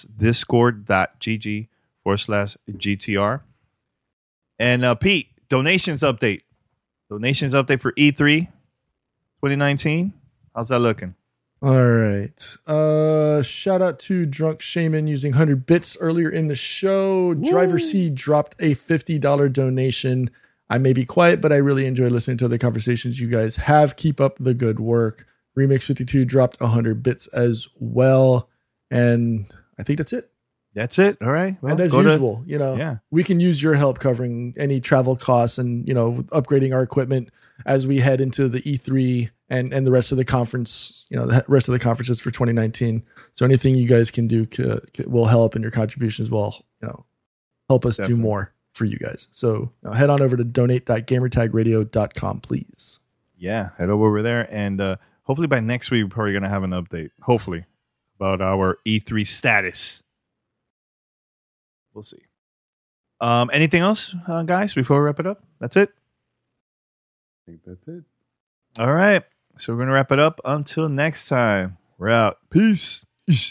discord.gg/GTR. And Pete, donations update. Donations update for E3 2019. How's that looking? All right. Shout out to Drunk Shaman using 100 bits earlier in the show. Woo. Driver C dropped a $50 donation. I may be quiet, but I really enjoy listening to the conversations you guys have. Keep up the good work. Remix 52 dropped 100 bits as well. And I think that's it. That's it. All right. Well, and as usual, we can use your help covering any travel costs and, upgrading our equipment as we head into the E3 and the rest of the conference, the rest of the conferences for 2019. So anything you guys can do will help, and your contributions will, help us do more for you guys. So head on over to donate.gamertagradio.com, please. Yeah, head over there. And hopefully by next week, we're probably going to have an update, hopefully, about our E3 status. We'll see. Anything else, guys, before we wrap it up? That's it? I think that's it. All right. So we're going to wrap it up. Until next time, we're out. Peace.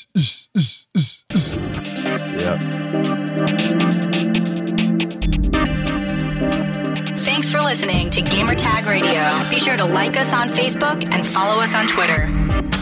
Yeah. Thanks for listening to Gamertag Radio. Be sure to like us on Facebook and follow us on Twitter.